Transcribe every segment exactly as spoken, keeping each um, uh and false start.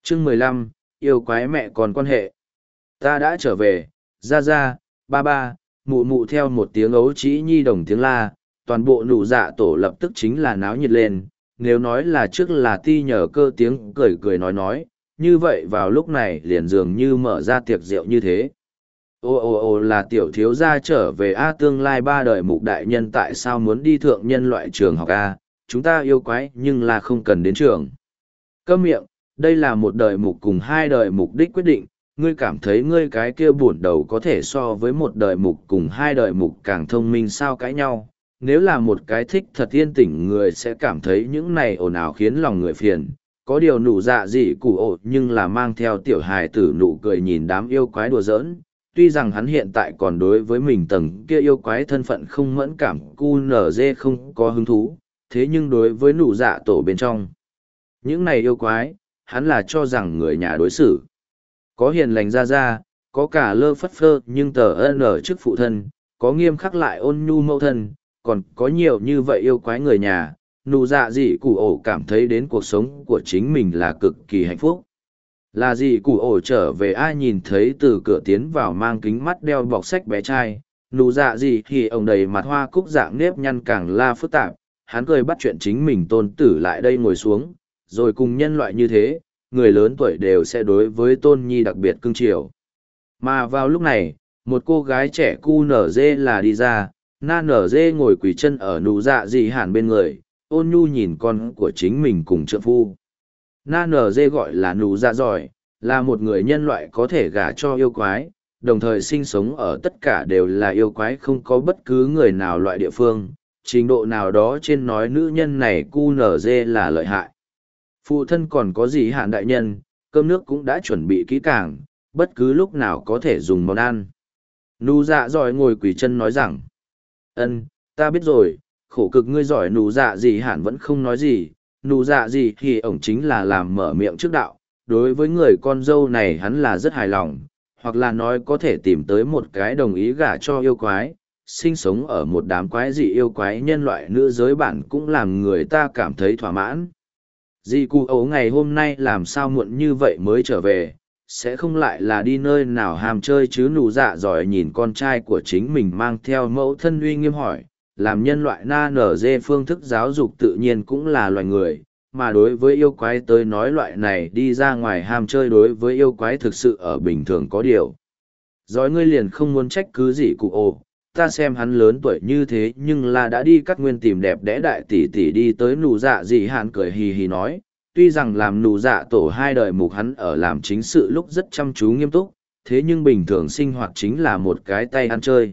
chương mười lăm, yêu quái mẹ còn quan hệ. Ta đã trở về, ra ra, ba ba, mụ mụ theo một tiếng ấu trĩ nhi đồng tiếng la, toàn bộ nụ dạ tổ lập tức chính là náo nhiệt lên. Nếu nói là trước là ti nhờ cơ tiếng cười cười nói nói, như vậy vào lúc này liền dường như mở ra tiệc rượu như thế. Ô ô ô là tiểu thiếu gia trở về A, tương lai ba đời mục đại nhân tại sao muốn đi thượng nhân loại trường học A, chúng ta yêu quái nhưng là không cần đến trường. Câm miệng, đây là một đời mục cùng hai đời mục đích quyết định, ngươi cảm thấy ngươi cái kia buồn đầu có thể so với một đời mục cùng hai đời mục càng thông minh sao cãi nhau. Nếu là một cái thích thật yên tĩnh người sẽ cảm thấy những này ồn ào khiến lòng người phiền. Có điều nụ dạ dị cụ ổ nhưng là mang theo tiểu hài tử nụ cười nhìn đám yêu quái đùa giỡn. Tuy rằng hắn hiện tại còn đối với mình tầng kia yêu quái thân phận không mẫn cảm cu nở dê không có hứng thú, thế nhưng đối với nụ dạ tổ bên trong những này yêu quái, hắn là cho rằng người nhà đối xử. Có hiền lành ra ra, có cả lơ phất phơ nhưng tờ ân ở trước phụ thân, có nghiêm khắc lại ôn nhu mẫu thân, còn có nhiều như vậy yêu quái người nhà. Nụ dạ dị cụ ổ cảm thấy đến cuộc sống của chính mình là cực kỳ hạnh phúc. Là dị cụ ổ trở về ai nhìn thấy từ cửa tiến vào mang kính mắt đeo bọc sách bé trai, nụ dạ dị thì ông đầy mặt hoa cúc dạng nếp nhăn càng la phức tạp, hắn cười bắt chuyện chính mình tôn tử lại đây ngồi xuống, rồi cùng nhân loại như thế, người lớn tuổi đều sẽ đối với tôn nhi đặc biệt cưng chiều. Mà vào lúc này, một cô gái trẻ cu nở dê là đi ra, na nở dê ngồi quỳ chân ở nụ dạ dị hẳn bên người, ôn nhu nhìn con của chính mình cùng trượng phu. Na nở dê gọi là nụ dạ giỏi, là một người nhân loại có thể gả cho yêu quái, đồng thời sinh sống ở tất cả đều là yêu quái không có bất cứ người nào loại địa phương, trình độ nào đó trên nói nữ nhân này cu nở dê là lợi hại. Phụ thân còn có gì hạn đại nhân, cơm nước cũng đã chuẩn bị kỹ càng, bất cứ lúc nào có thể dùng món ăn. Nụ dạ giỏi ngồi quỳ chân nói rằng, ân, ta biết rồi, khổ cực ngươi giỏi. Nụ dạ gì hạn vẫn không nói gì, nụ dạ gì thì ổng chính là làm mở miệng trước đạo, đối với người con dâu này hắn là rất hài lòng, hoặc là nói có thể tìm tới một cái đồng ý gả cho yêu quái, sinh sống ở một đám quái dị yêu quái nhân loại nữ giới bản cũng làm người ta cảm thấy thỏa mãn. Dì cụ ấu ngày hôm nay làm sao muộn như vậy mới trở về, sẽ không lại là đi nơi nào hàm chơi chứ. Nụ dạ giỏi nhìn con trai của chính mình mang theo mẫu thân uy nghiêm hỏi, làm nhân loại na nở dê phương thức giáo dục tự nhiên cũng là loài người, mà đối với yêu quái tới nói loại này đi ra ngoài ham chơi đối với yêu quái thực sự ở bình thường có điều. Giỏi ngươi liền không muốn trách cứ gì cụ ồ, ta xem hắn lớn tuổi như thế nhưng là đã đi cắt nguyên tìm đẹp đẽ đại tỷ tỷ đi tới. Nụ dạ dị hạn cười hì hì nói, tuy rằng làm nụ dạ tổ hai đời mục hắn ở làm chính sự lúc rất chăm chú nghiêm túc, thế nhưng bình thường sinh hoạt chính là một cái tay ăn chơi.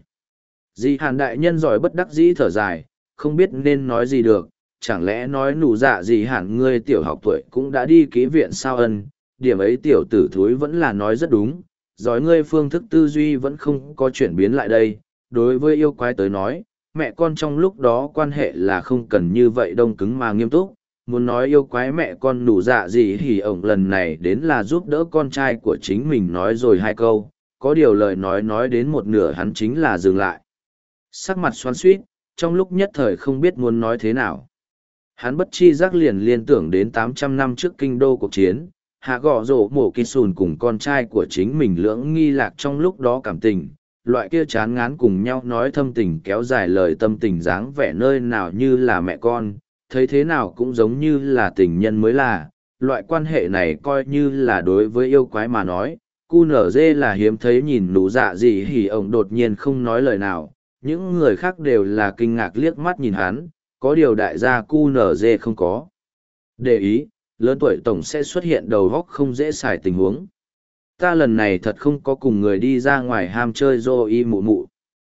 Dị hạn đại nhân giỏi bất đắc dĩ thở dài, không biết nên nói gì được, chẳng lẽ nói nụ dạ dị hạn ngươi tiểu học tuổi cũng đã đi ký viện sao ân, điểm ấy tiểu tử thúi vẫn là nói rất đúng, giỏi ngươi phương thức tư duy vẫn không có chuyển biến lại đây. Đối với yêu quái tới nói, mẹ con trong lúc đó quan hệ là không cần như vậy đông cứng mà nghiêm túc. Muốn nói yêu quái mẹ con nụ dạ gì thì ổng lần này đến là giúp đỡ con trai của chính mình nói rồi hai câu, có điều lời nói nói đến một nửa hắn chính là dừng lại. Sắc mặt xoắn xuýt, trong lúc nhất thời không biết muốn nói thế nào. Hắn bất chi giác liền liên tưởng đến tám trăm năm trước kinh đô cuộc chiến, hạ gõ rổ mổ kỳ sùn cùng con trai của chính mình lưỡng nghi lạc trong lúc đó cảm tình. Loại kia chán ngán cùng nhau nói thâm tình kéo dài lời tâm tình dáng vẻ nơi nào như là mẹ con, thấy thế nào cũng giống như là tình nhân mới là, loại quan hệ này coi như là đối với yêu quái mà nói, cu nở dê là hiếm thấy. Nhìn nụ dạ gì hỉ ổng đột nhiên không nói lời nào, những người khác đều là kinh ngạc liếc mắt nhìn hắn, có điều đại gia cu nở dê không có để ý, lớn tuổi tổng sẽ xuất hiện đầu góc không dễ xài tình huống. Ta lần này thật không có cùng người đi ra ngoài ham chơi dô y mụ mụ.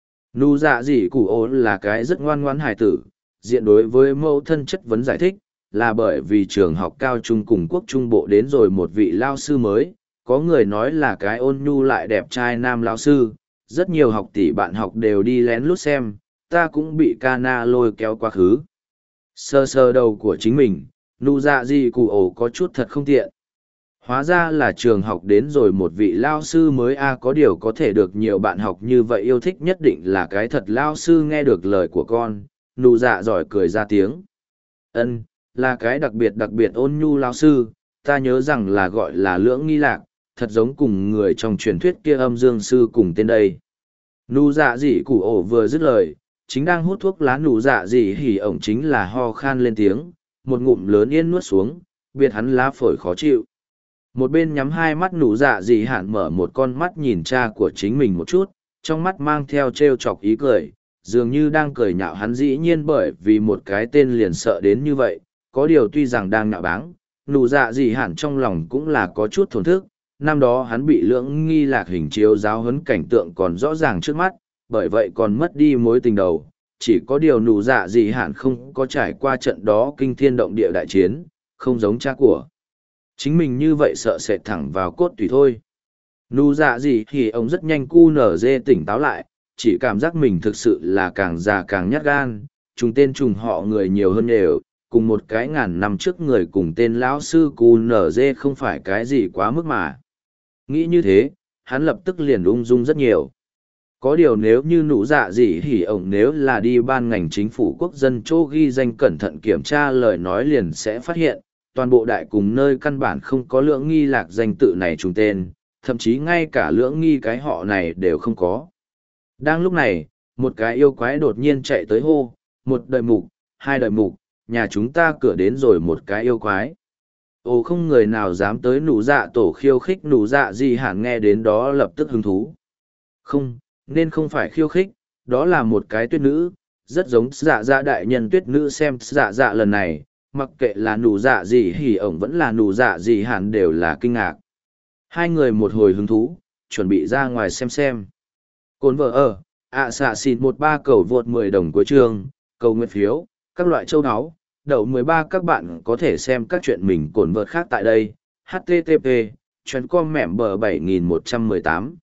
Nụ dạ dị cụ ố là cái rất ngoan ngoãn hài tử, diện đối với mẫu thân chất vấn giải thích, là bởi vì trường học cao trung cùng quốc trung bộ đến rồi một vị lao sư mới, có người nói là cái ôn nhu lại đẹp trai nam lao sư, rất nhiều học tỷ bạn học đều đi lén lút xem, ta cũng bị Kana lôi kéo quá khứ. Sơ sơ đầu của chính mình, nụ dạ dị cụ ổ có chút thật không tiện. Hóa ra là trường học đến rồi một vị lao sư mới a, có điều có thể được nhiều bạn học như vậy yêu thích nhất định là cái thật lao sư nghe được lời của con. Nụ dạ giỏi cười ra tiếng. Ân, là cái đặc biệt đặc biệt ôn nhu lao sư, ta nhớ rằng là gọi là lưỡng nghi lạc, thật giống cùng người trong truyền thuyết kia âm dương sư cùng tên đây. Nụ dạ dị cụ ổ vừa dứt lời, chính đang hút thuốc lá nụ dạ dị hỉ ổng chính là ho khan lên tiếng, một ngụm lớn yên nuốt xuống, biệt hắn lá phổi khó chịu. Một bên nhắm hai mắt nụ dạ dị hạn mở một con mắt nhìn cha của chính mình một chút, trong mắt mang theo trêu chọc ý cười, dường như đang cười nhạo hắn dĩ nhiên bởi vì một cái tên liền sợ đến như vậy, có điều tuy rằng đang nhạo báng, nụ dạ dị hạn trong lòng cũng là có chút thổn thức. Năm đó hắn bị lưỡng nghi lạc hình chiếu giáo huấn cảnh tượng còn rõ ràng trước mắt, bởi vậy còn mất đi mối tình đầu. Chỉ có điều nụ dạ dị hạn không có trải qua trận đó kinh thiên động địa đại chiến, không giống cha của. Chính mình như vậy sợ sệt thẳng vào cốt tùy thôi. Nụ dạ dị thì ông rất nhanh cu nở dê tỉnh táo lại, chỉ cảm giác mình thực sự là càng già càng nhát gan, trùng tên trùng họ người nhiều hơn đều, cùng một cái ngàn năm trước người cùng tên lão sư cu nở dê không phải cái gì quá mức mà. Nghĩ như thế, hắn lập tức liền ung dung rất nhiều. Có điều nếu như nụ dạ dị hỉ ổng nếu là đi ban ngành chính phủ quốc dân chỗ ghi danh cẩn thận kiểm tra lời nói liền sẽ phát hiện, toàn bộ đại cùng nơi căn bản không có lưỡng nghi lạc danh tự này trùng tên, thậm chí ngay cả lưỡng nghi cái họ này đều không có. Đang lúc này, một cái yêu quái đột nhiên chạy tới hô, một đời mục, hai đời mục, nhà chúng ta cửa đến rồi một cái yêu quái. Ồ, không người nào dám tới nụ dạ tổ khiêu khích nụ dạ gì hẳn nghe đến đó lập tức hứng thú. Không, nên không phải khiêu khích, đó là một cái tuyết nữ, rất giống dạ dạ đại nhân tuyết nữ xem dạ dạ lần này, mặc kệ là nụ dạ gì hỉ ổng vẫn là nụ dạ gì hẳn đều là kinh ngạc. Hai người một hồi hứng thú, chuẩn bị ra ngoài xem xem. Cồn vợ ở, ạ xạ xịt một ba cầu vượt mười đồng cuối trường, cầu nguyện phiếu, các loại châu áo. Đậu mười ba các bạn có thể xem các chuyện mình cồn vợt khác tại đây. H T T P, chuyến com mẻm bờ bảy nghìn một trăm mười tám.